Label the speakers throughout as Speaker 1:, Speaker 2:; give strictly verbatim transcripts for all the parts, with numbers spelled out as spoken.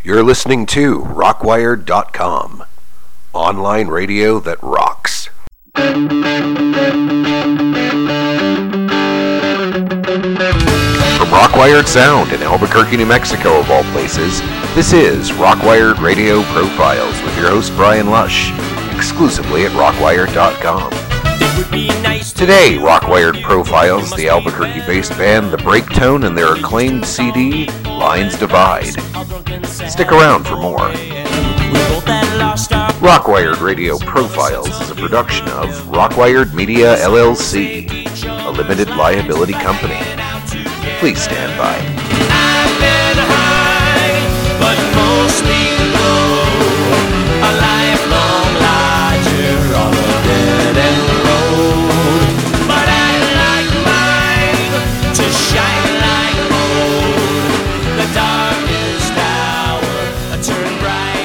Speaker 1: You're listening to Rockwired dot com, online radio that rocks. From Rockwired Sound in Albuquerque, New Mexico, of all places, this is Rockwired Radio Profiles with your host Brian Lush, exclusively at Rockwired dot com. Today, Rockwired profiles the Albuquerque-based band The Breaktone and their acclaimed C D, Lines Divide. Stick around for more. Rockwired Radio Profiles is a production of Rockwired Media L L C, a limited liability company. Please stand by.
Speaker 2: I've been high, but mostly low. A lifelong lodger on a dead-end road. But I like mine to shine like gold. The darkest hour turn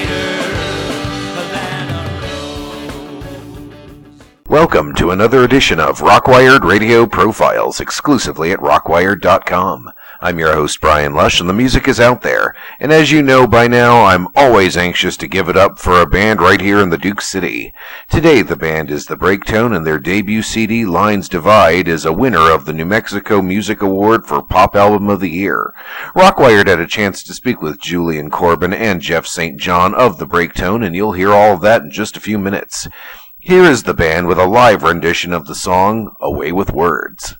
Speaker 2: brighter than a rose.
Speaker 1: Welcome to another edition of Rockwired Radio Profiles, exclusively at Rockwired dot com. I'm your host, Brian Lush, and the music is out there. And as you know by now, I'm always anxious to give it up for a band right here in the Duke City. Today, the band is The Breaktone, and their debut C D, Lines Divide, is a winner of the New Mexico Music Award for Pop Album of the Year. Rockwired had a chance to speak with Julian Corbin and Jeff Saint John of The Breaktone, and you'll hear all of that in just a few minutes. Here is the band with a live rendition of the song, Away with Words.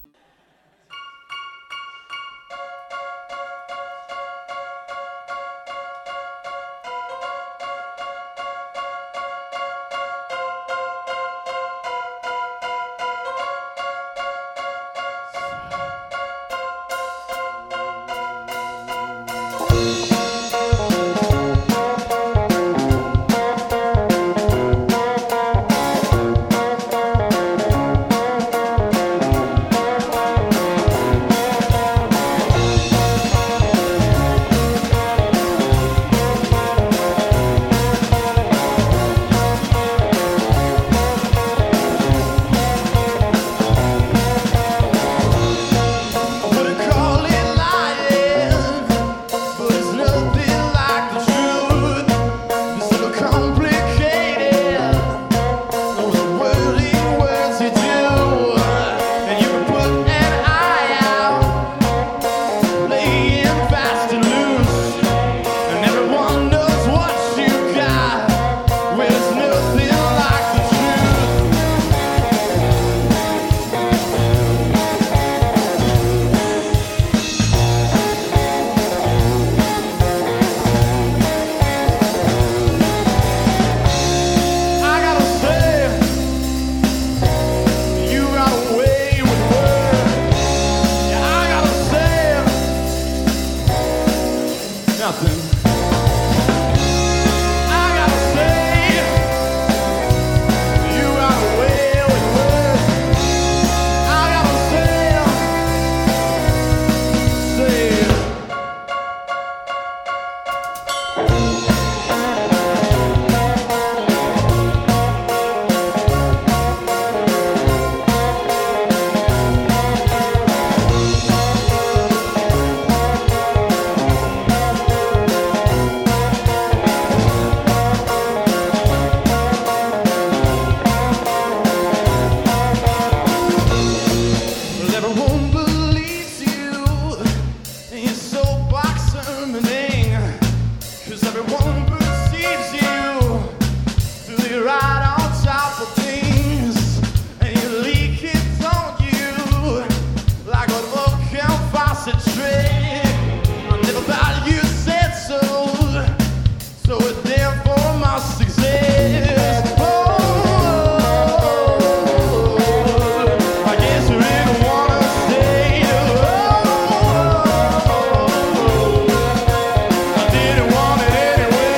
Speaker 2: Anyway.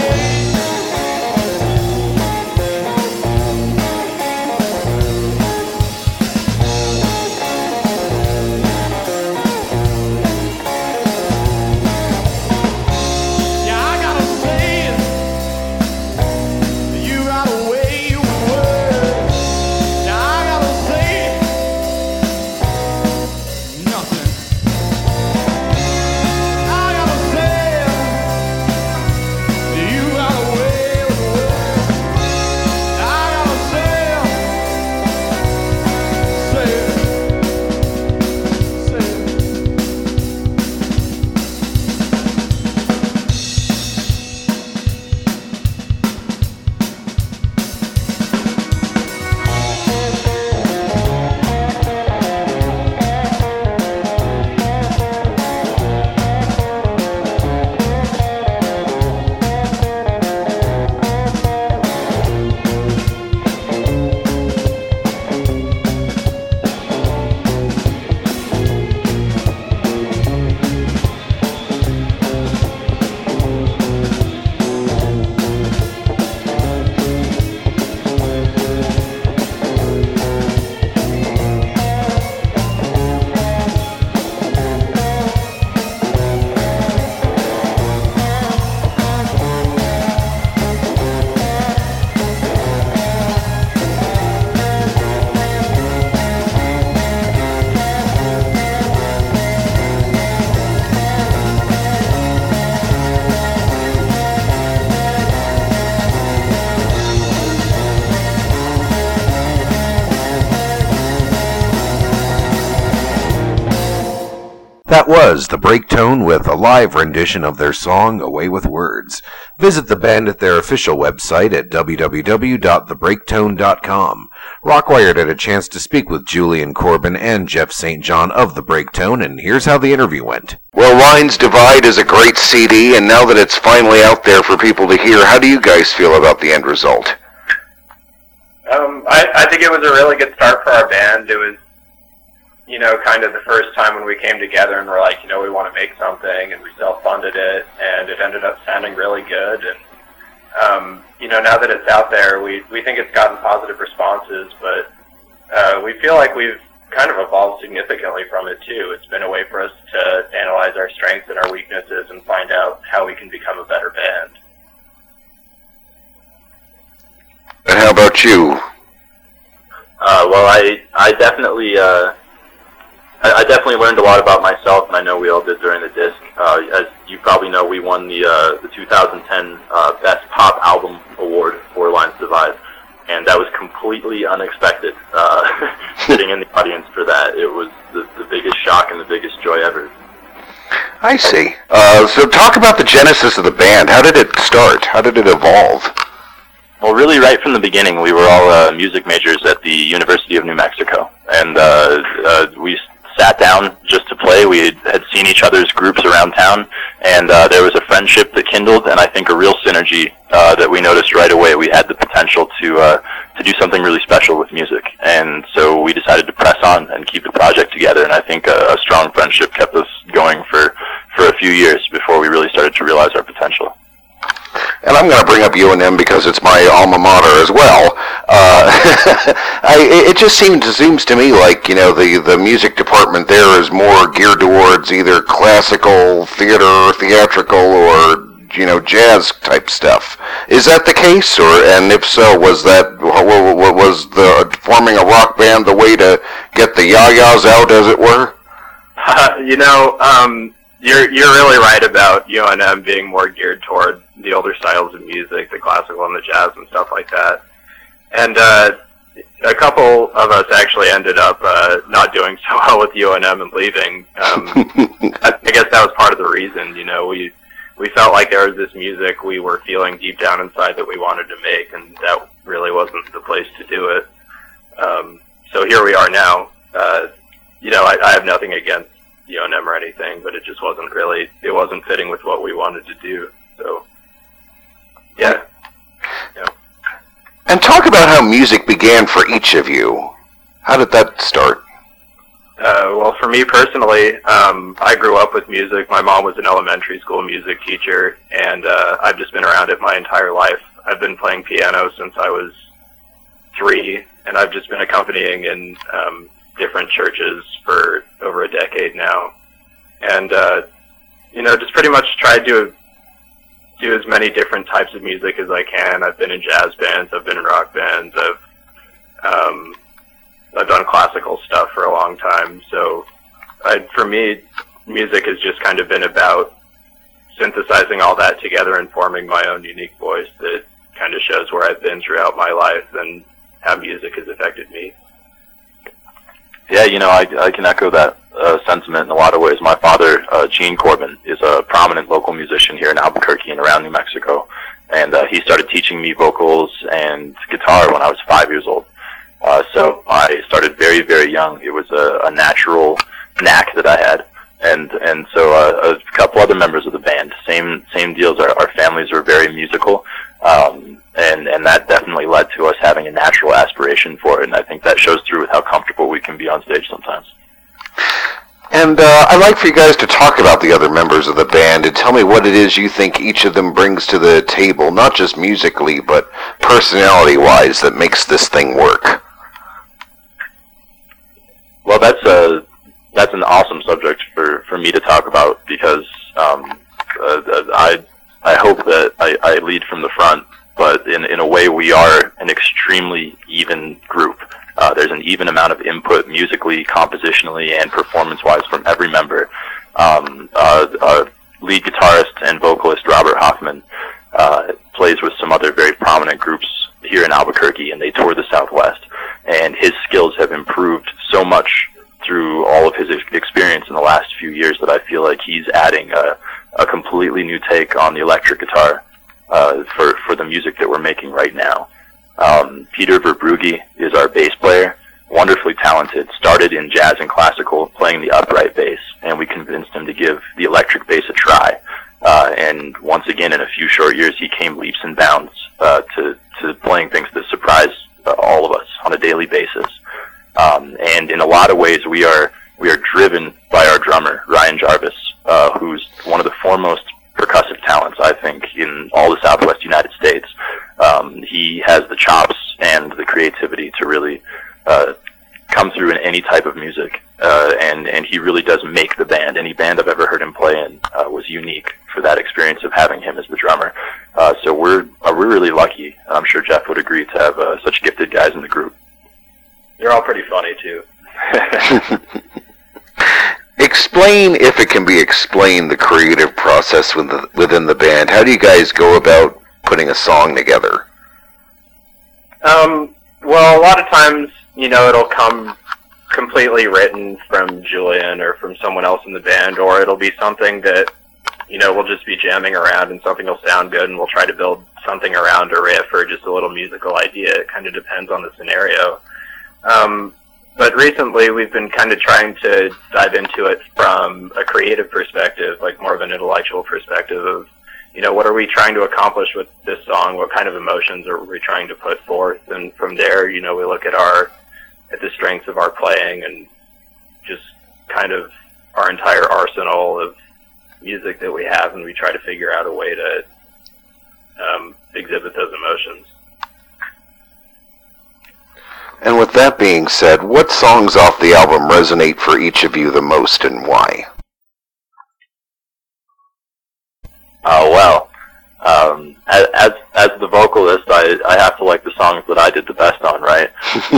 Speaker 1: That was The Breaktone with a live rendition of their song Away with Words. Visit the band at their official website at w w w dot the breaktone dot com. Rockwired had a chance to speak with Julian Corbin and Jeff Saint John of The Breaktone, and here's how the interview went. Well, Lines Divide is a great C D, and now that it's finally out there for people to hear, how do you guys feel about the end result?
Speaker 3: Um, I, I think it was a really good start for our band. It was, you know, kind of the first time when we came together and we're like, you know, we want to make something, and we self-funded it, and it ended up sounding really good. And, um, you know, now that it's out there, we, we think it's gotten positive responses, but uh, we feel like we've kind of evolved significantly from it, too. It's been a way for us to analyze our strengths and our weaknesses and find out how we can become a better band.
Speaker 1: And how about you?
Speaker 4: Uh, well, I, I definitely... Uh I definitely learned a lot about myself, and I know we all did during the disc. Uh, as you probably know, we won the uh, the two thousand ten uh, Best Pop Album Award for Lines Divide, and that was completely unexpected. Uh, sitting in the audience for that, it was the, the biggest shock and the biggest joy ever.
Speaker 1: I see. Uh, so talk about the genesis of the band. How did it start? How did it evolve?
Speaker 4: Well, really, right from the beginning, we were all uh, music majors at the University of New Mexico, and uh, uh, we sat down just to play. We had, had seen each other's groups around town, and uh, there was a friendship that kindled, and I think a real synergy uh, that we noticed right away. We had the potential to uh, to do something really special with music, and so we decided to press on and keep the project together, and I think a, a strong friendship kept us going for, for a few years before we really started to realize our potential.
Speaker 1: And I'm going to bring up U N M because it's my alma mater as well. Uh, I, it just seems, seems to me like, you know, the, the music department there is more geared towards either classical, theater, theatrical, or, you know, jazz type stuff. Is that the case? Or, and if so, was that, was the forming a rock band the way to get the yayas out, as it were?
Speaker 3: Uh, you know, um... You're you're really right about U N M being more geared toward the older styles of music, the classical and the jazz and stuff like that. And uh, a couple of us actually ended up uh, not doing so well with U N M and leaving. Um, I, I guess that was part of the reason. You know, we we felt like there was this music we were feeling deep down inside that we wanted to make, and that really wasn't the place to do it. Um, so here we are now. Uh, you know, I, I have nothing against U N M or anything, but it just wasn't really, it wasn't fitting with what we wanted to do. So, yeah. yeah.
Speaker 1: And talk about how music began for each of you. How did that start?
Speaker 3: Uh, well, for me personally, um, I grew up with music. My mom was an elementary school music teacher, and uh, I've just been around it my entire life. I've been playing piano since I was three, and I've just been accompanying in um, different churches for over a decade now. And, uh, you know, just pretty much tried to do as many different types of music as I can. I've been in jazz bands, I've been in rock bands, I've, um, I've done classical stuff for a long time. So I, for me, music has just kind of been about synthesizing all that together and forming my own unique voice that kind of shows where I've been throughout my life and how music has affected me.
Speaker 4: Yeah, you know, I, I can echo that uh, sentiment in a lot of ways. My father, uh, Gene Corbin, is a prominent local musician here in Albuquerque and around New Mexico, and uh, he started teaching me vocals and guitar when I was five years old. Uh, so I started very, very young. It was a, a natural knack that I had, and and so uh, a couple other members of the band, same same deals. Our, our families were very musical. Um, and, and that definitely led to us having a natural aspiration for it, and I think that shows through with how comfortable we can be on stage sometimes.
Speaker 1: And uh, I'd like for you guys to talk about the other members of the band and tell me what it is you think each of them brings to the table, not just musically, but personality-wise, that makes this thing work.
Speaker 4: Well, that's a that's an awesome subject for, for me to talk about, because um, uh, I I hope that I, I lead from the front, but in, in a way we are an extremely even group. Uh, there's an even amount of input musically, compositionally, and performance-wise from every member. Um, uh, uh, lead guitarist and vocalist Robert Hoffman uh, plays with some other very prominent groups here in Albuquerque, and they tour the Southwest. And his skills have improved so much through all of his experience in the last few years that on the electric guitar uh, for for the music that we're making right now. Um, Peter Verbrugge is our bass player, wonderfully talented. Started in jazz and classical, playing the upright bass, and we convinced him to give the electric bass a try. Uh, and once again, in a few short years, he came leaps and bounds uh, to to playing things that surprise uh, all of us on a daily basis. Um, and in a lot of ways, we are we are driven by our drummer, Ryan Jarvis, uh, who's one of the foremost percussive talents, I think, in all the Southwest United States. Um, he has the chops and the creativity to really uh, come through in any type of music, uh, and and he really does make the band. Any band I've ever heard him play in uh, was unique for that experience of having him as the drummer. Uh, so we're uh, we're really lucky. I'm sure Jeff would agree to have uh, such gifted guys in the group.
Speaker 3: You're all pretty funny too.
Speaker 1: Explain, if it can be explained, the creative process within the, within the band. How do you guys go about putting a song together?
Speaker 3: Um, well, a lot of times, you know, it'll come completely written from Julian or from someone else in the band, or it'll be something that, you know, we'll just be jamming around and something will sound good and we'll try to build something around a riff or just a little musical idea. It kind of depends on the scenario. Um, but recently we've been kind of trying to dive into it from a creative perspective, like more of an intellectual perspective of, you know, what are we trying to accomplish with this song? What kind of emotions are we trying to put forth? And from there, you know, we look at our, at the strengths of our playing and just kind of our entire arsenal of music that we have, and we try to figure out a way to um, exhibit those emotions.
Speaker 1: And with that being said, what songs off the album resonate for each of you the most and why?
Speaker 4: Oh, well, um, as, as as the vocalist, I, I have to like the songs that I did the best on, right?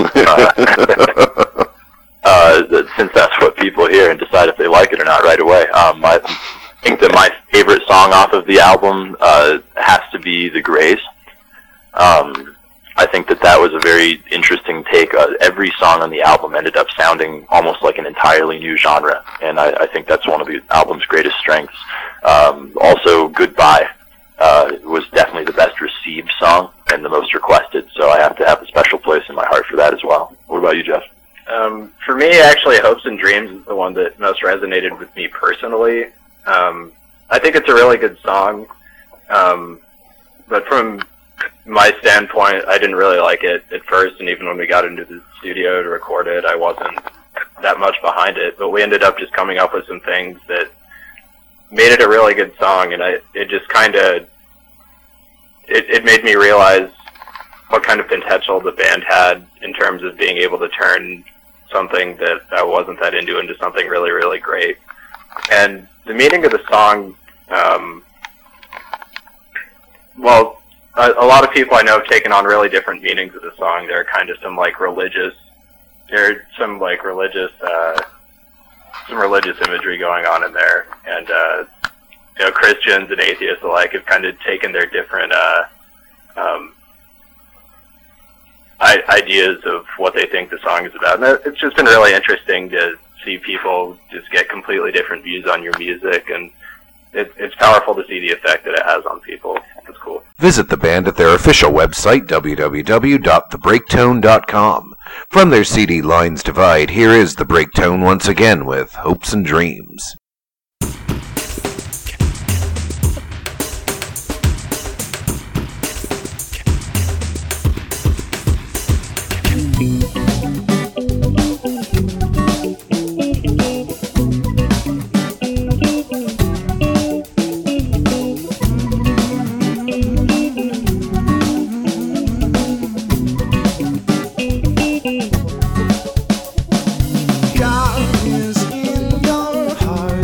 Speaker 4: uh, uh, since that's what people hear and decide if they like it or not right away. Um, I think that my favorite song off of the album uh, has to be The Grays. Um, I think that that was a very interesting take. Uh, every song on the album ended up sounding almost like an entirely new genre, and I, I think that's one of the album's greatest strengths. Um, also, Goodbye uh, was definitely the best received song and the most requested, so I have to have a special place in my heart for that as well. What about you, Jeff?
Speaker 3: Um, for me, actually, Hopes and Dreams is the one that most resonated with me personally. Um, I think it's a really good song, um, but from my standpoint, I didn't really like it at first, and even when we got into the studio to record it, I wasn't that much behind it, but we ended up just coming up with some things that made it a really good song, and I, it just kind of, it, it made me realize what kind of potential the band had in terms of being able to turn something that I wasn't that into into something really, really great. And the meaning of the song, um, well, a, a lot of people I know have taken on really different meanings of the song. There are kind of some like religious, there are some like religious, uh, some religious imagery going on in there, and uh, you know, Christians and atheists alike have kind of taken their different uh, um, I- ideas of what they think the song is about. And it's just been really interesting to see people just get completely different views on your music, and it, it's powerful to see the effect that it has on people. It's cool.
Speaker 1: Visit the band at their official website, w w w dot the breaktone dot com. From their C D Lines Divide, here is The Breaktone once again with Hopes and Dreams.
Speaker 2: God is in your heart.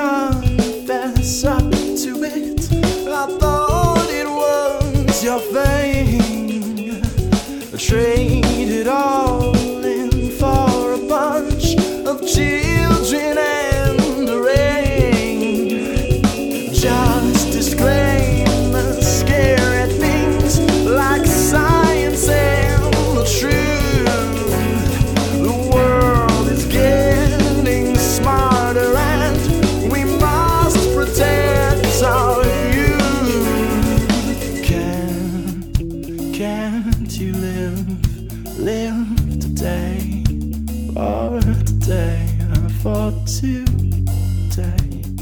Speaker 2: confess up to it. I thought it was your thing. I traded all in for a bunch of children and the rain. Just disclaimers, scary things like science and the truth. The world is getting smarter and we must protect our youth. Can, can't you live, live today, or today, for today?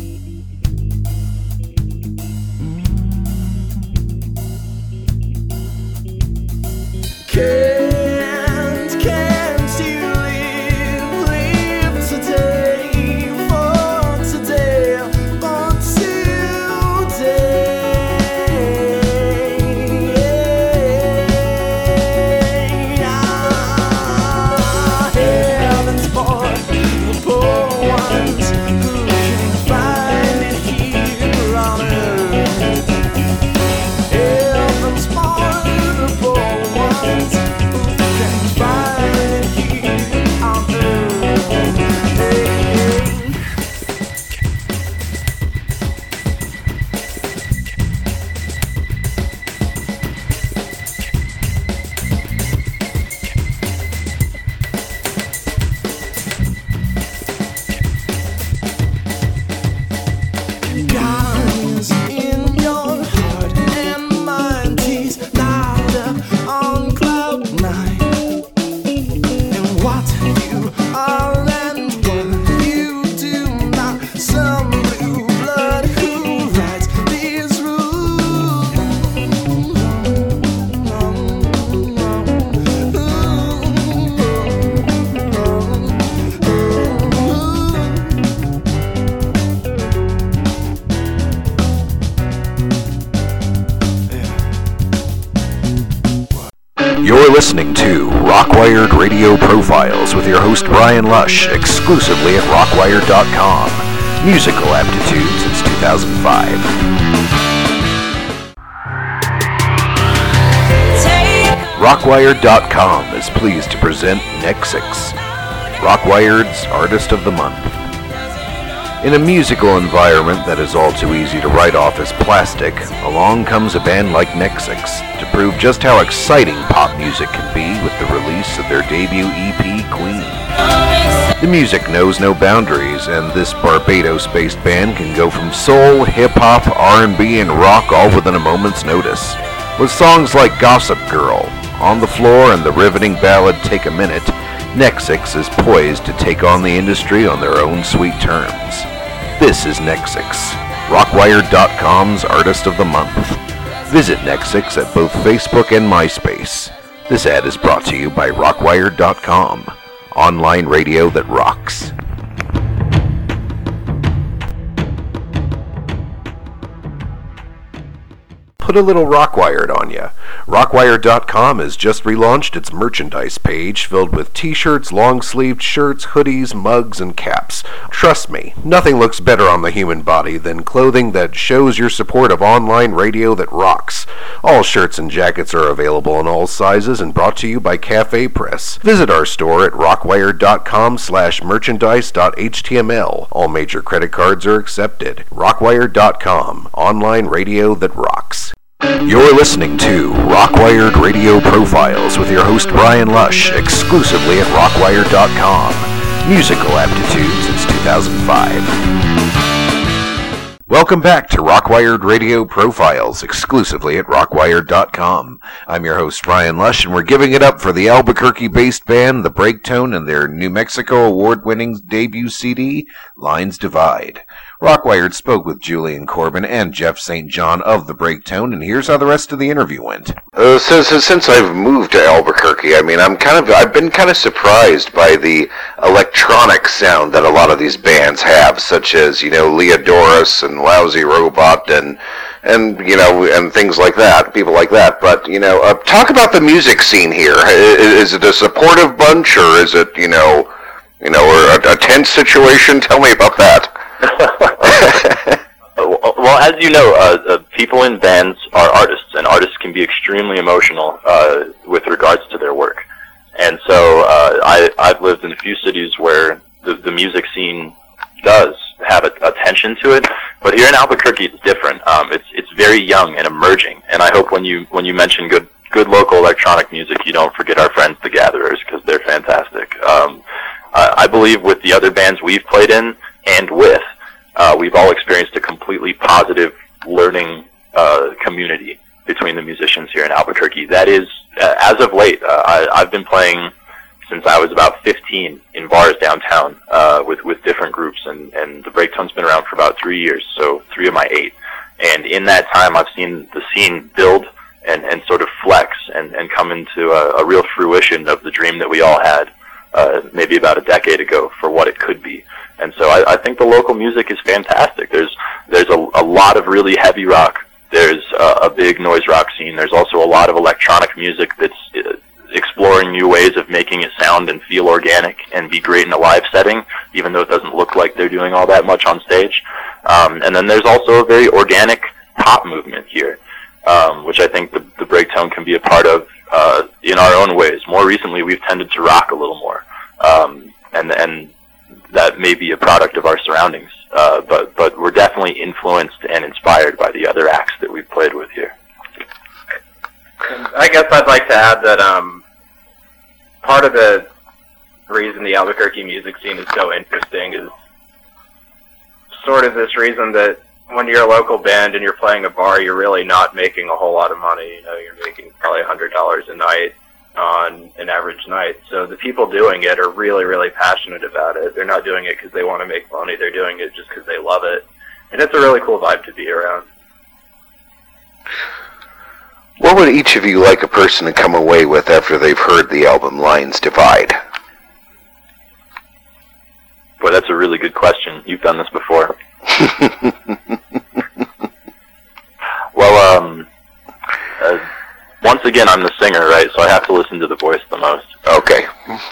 Speaker 2: Can't, can't you live, live today, for today, for today? Ah, heaven's for the poor ones who can find it here on earth. Heaven's for the poor ones who can find it here on earth. Hey. God is in your heart and mind. He's not up on cloud nine. And what you are and what you do not. Some blue blood who writes these rules.
Speaker 1: You're listening to Rockwired Radio Profiles with your host Brian Lush, exclusively at rockwired dot com. Musical aptitude since two thousand five. rockwired dot com is pleased to present Nexix, Rockwired's Artist of the Month. In a musical environment that is all too easy to write off as plastic, along comes a band like Nexix to prove just how exciting pop music can be with the release of their debut E P, Queen. The music knows no boundaries, and this Barbados-based band can go from soul, hip-hop, R and B, and rock all within a moment's notice. With songs like Gossip Girl, On the Floor, and the riveting ballad Take a Minute, Nexix is poised to take on the industry on their own sweet terms. This is Nexix, rockwired dot com's Artist of the Month. Visit Nexix at both Facebook and MySpace. This ad is brought to you by rockwired dot com, online radio that rocks. Put a little Rockwired on ya. rockwired dot com has just relaunched its merchandise page filled with t-shirts, long-sleeved shirts, hoodies, mugs, and caps. Trust me, nothing looks better on the human body than clothing that shows your support of online radio that rocks. All shirts and jackets are available in all sizes and brought to you by Cafe Press. Visit our store at rockwired dot com slash merchandise dot h t m l. All major credit cards are accepted. rockwired dot com, online radio that rocks. You're listening to Rockwired Radio Profiles with your host Brian Lush, exclusively at rockwired dot com. Musical aptitude since two thousand five. Welcome back to Rockwired Radio Profiles, exclusively at rockwired dot com. I'm your host Brian Lush, and we're giving it up for the Albuquerque-based band The Breaktone and their New Mexico award-winning debut C D, Lines Divide. Rockwired spoke with Julian Corbin and Jeff Saint John of The Breaktone, and here's how the rest of the interview went.
Speaker 5: Uh, since since I've moved to Albuquerque, I mean, I'm kind of I've been kind of surprised by the electronic sound that a lot of these bands have, such as you know Leodoris and Lousy Robot and and you know and things like that, people like that. But you know, uh, talk about the music scene here. Is, is it a supportive bunch, or is it you know you know or a, a tense situation? Tell me about that.
Speaker 4: as you know, uh, uh, people in bands are artists, and artists can be extremely emotional uh, with regards to their work. And so uh, I, I've lived in a few cities where the, the music scene does have a, a tension to it, but here in Albuquerque it's different. Um, it's it's very young and emerging, and I hope when you when you mention good good local electronic music, you don't forget our friends the Gatherers, because they're fantastic. Um, I, I believe with the other bands we've played in and with, uh, we've all experienced a completely positive learning uh, community between the musicians here in Albuquerque. That is, uh, as of late, uh, I, I've been playing since I was about fifteen in bars downtown uh, with with different groups, and and the Breaktone's been around for about three years, so three of my eight. And in that time, I've seen the scene build and and sort of flex and and come into a, a real fruition of the dream that we all had uh, maybe about a decade ago for what it could be. And so I, I think the local music is fantastic. There's there's a, a lot of really heavy rock. There's a, a big noise rock scene. There's also a lot of electronic music that's uh, exploring new ways of making it sound and feel organic and be great in a live setting, even though it doesn't look like they're doing all that much on stage. Um, and then there's also a very organic pop movement here, um, which I think the, the Breaktone can be a part of uh, in our own ways. More recently, we've tended to rock a little more, um, and and that may be a product of our surroundings, uh, but but we're definitely influenced and inspired by the other acts that we've played with here.
Speaker 3: I guess I'd like to add that um, part of the reason the Albuquerque music scene is so interesting is sort of this reason that when you're a local band and you're playing a bar, you're really not making a whole lot of money. You know, you're making probably one hundred dollars a night on an average night. So the people doing it are really, really passionate about it. They're not doing it because they want to make money. They're doing it just because they love it. And it's a really cool vibe to be around.
Speaker 5: What would each of you like a person to come away with after they've heard the album Lines Divide?
Speaker 4: Boy, that's a really good question. You've done this before. Well, um, uh, once again, I'm the singer, right? So I have to listen to the voice the most.
Speaker 5: Okay.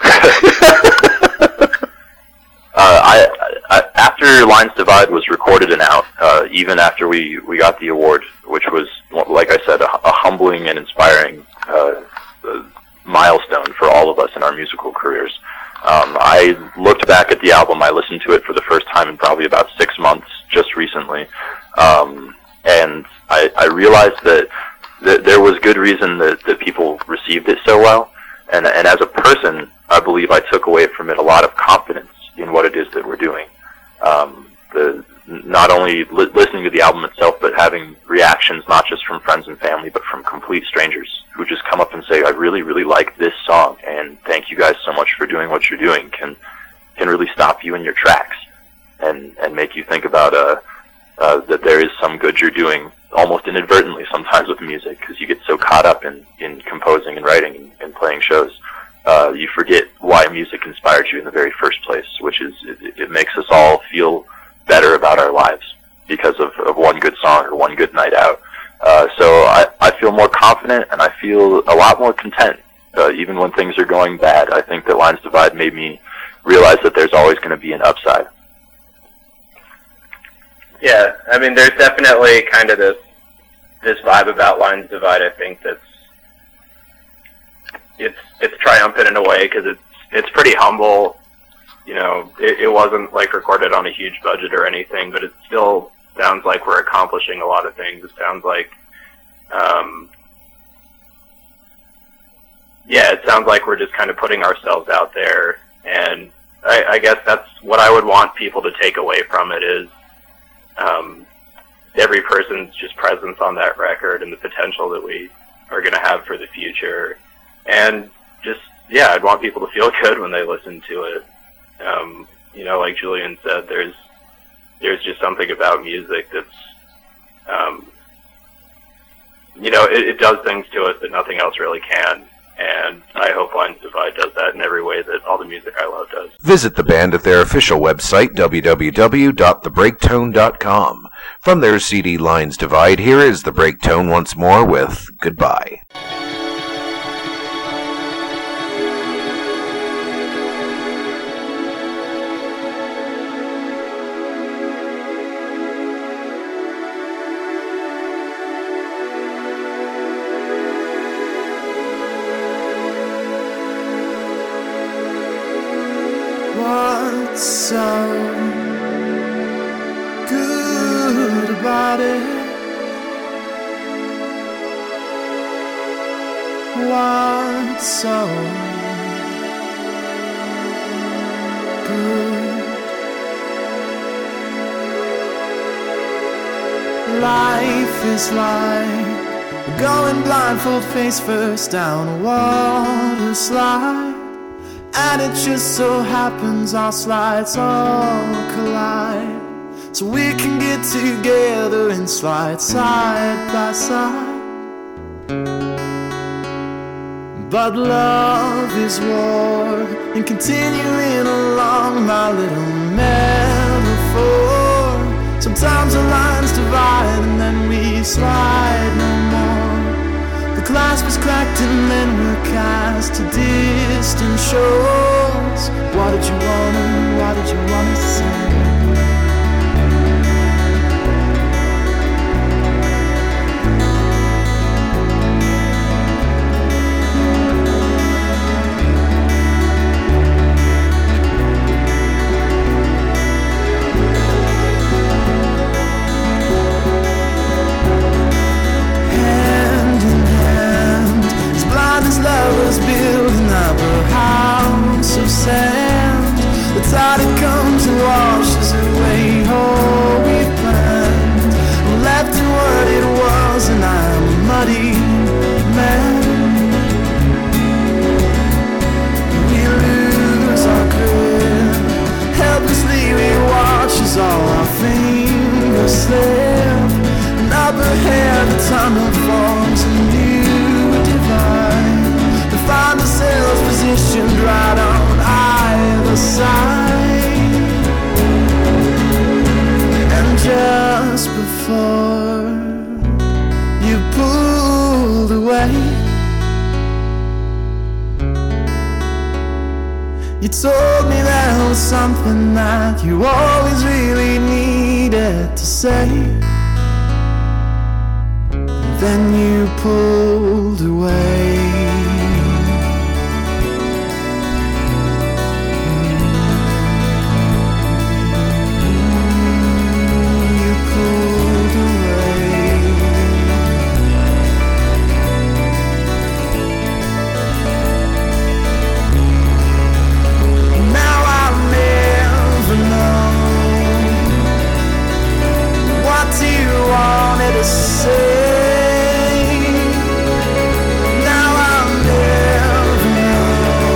Speaker 4: uh, I, I after Lines Divide was recorded and out, uh, even after we, we got the award, which was, like I said, a, a humbling and inspiring uh, uh, milestone for all of us in our musical careers. Um, I looked back at the album. I listened to it for the first time in probably about six months, just recently, um, and I, I realized that, that there was good reason that, that people received it so well. And, and as a person, I believe I took away from it a lot of confidence in what it is that we're doing. Um, the not only li- listening to the album itself, but having reactions not just from friends and family, but from complete strangers who just come up and say, I really, really like this song, and thank you guys so much for doing what you're doing, can can really stop you in your tracks and, and make you think about uh, uh, that there is some good you're doing almost inadvertently sometimes with music, because you get so caught up in, in composing and writing and, and playing shows. Uh, you forget why music inspired you in the very first place, which is it, it makes us all feel better about our lives because of, of one good song or one good night out. Uh, so I, I feel more confident, and I feel a lot more content, uh, even when things are going bad. I think that Lines Divide made me realize that there's always going to be an upside.
Speaker 3: Yeah, I mean, there's definitely kind of this this vibe about Lines Divide, I think, that's it's it's triumphant in a way, because it's, it's pretty humble. You know, it, it wasn't like recorded on a huge budget or anything, but it still sounds like we're accomplishing a lot of things. It sounds like, um, yeah, it sounds like we're just kind of putting ourselves out there. And I, I guess that's what I would want people to take away from it is um, every person's just presence on that record and the potential that we are going to have for the future. And just, yeah, I'd want people to feel good when they listen to it. Um, you know, like Julian said, there's there's just something about music that's, um, you know, it, it does things to us that nothing else really can. And I hope Lines Divide does that in every way that all the music I love does.
Speaker 1: Visit the band at their official website, w w w dot the breaktone dot com. From their C D Lines Divide, here is the Breaktone once more with Goodbye.
Speaker 2: so good. Life is like going blindfold face first down a water slide, and it just so happens our slides all collide, so we can get together and slide side by side. But love is war and continuing along my little metaphor. Sometimes the lines divide and then we slide no more. The clasp is cracked and then we're cast to distant shores. What did you want and what did you want us to say? Lovers building up a house of sand. The tide it comes and washes away all we've planned. I'm left in what it was and I'm a muddy man. We lose our grip, helplessly we watch as all our fingers slip. And up ahead the tunnel forms a new divide. Find ourselves positioned right on either side. And just before you pulled away, you told me there was something that you always really needed to say. Then you pulled away. Wanted to say, now I'll never know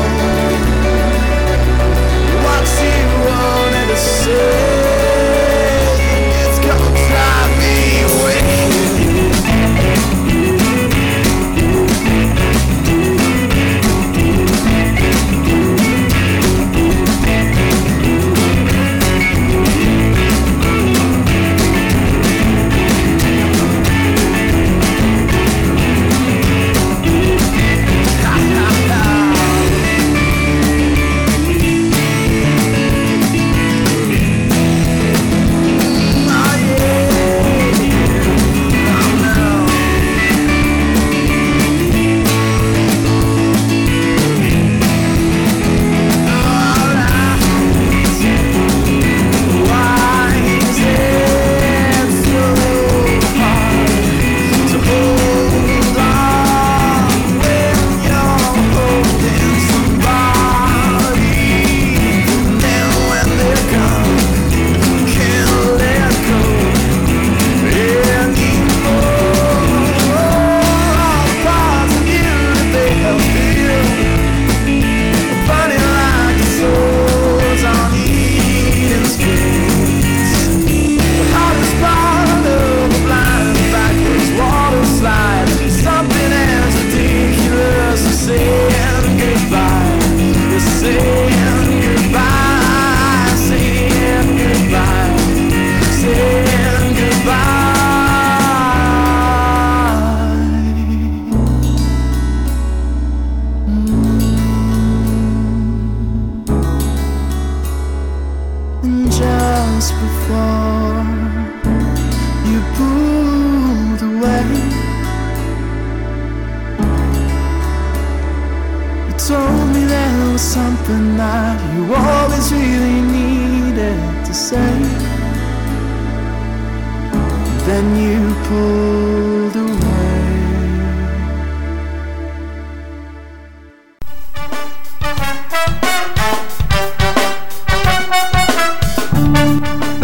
Speaker 2: what you wanted to say. It's gonna drive me just before you pulled away. You told me there was something that you always really needed to say. Then you pulled away.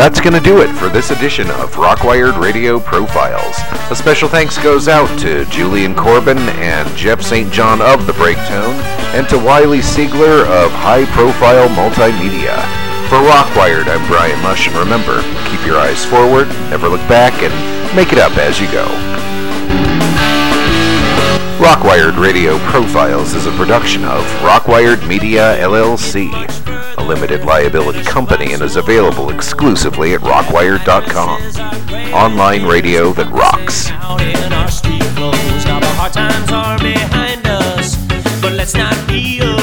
Speaker 1: that's going to do it for this edition of Rockwired Radio Profiles. A special thanks goes out to Julian Corbin and Jeff Saint John of The Breaktone, and to Wiley Siegler of High Profile Multimedia. For Rockwired, I'm Brian Lush, and remember, keep your eyes forward, never look back, and make it up as you go. Rockwired Radio Profiles is a production of Rockwired Media, L L C, a limited liability company, and is available exclusively at rockwired dot com. Online radio that rocks.
Speaker 2: Out in our street clothes, now the hard times are behind us, but let's not be